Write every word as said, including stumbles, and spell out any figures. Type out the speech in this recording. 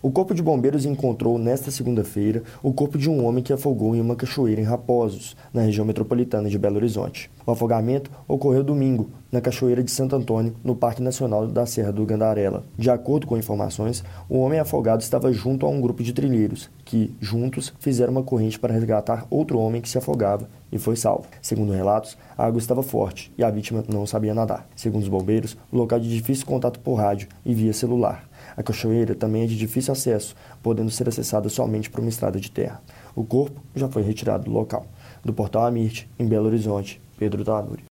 O Corpo de Bombeiros encontrou, nesta segunda-feira, o corpo de um homem que afogou em uma cachoeira em Raposos, na região metropolitana de Belo Horizonte. O afogamento ocorreu domingo, na Cachoeira de Santo Antônio, no Parque Nacional da Serra do Gandarela. De acordo com informações, o homem afogado estava junto a um grupo de trilheiros, que, juntos, fizeram uma corrente para resgatar outro homem que se afogava e foi salvo. Segundo relatos, a água estava forte e a vítima não sabia nadar. Segundo os bombeiros, o local é de difícil contato por rádio e via celular. A cachoeira também é de difícil acesso, podendo ser acessada somente por uma estrada de terra. O corpo já foi retirado do local. Do Portal Amirte, em Belo Horizonte, Pedro Tanuri.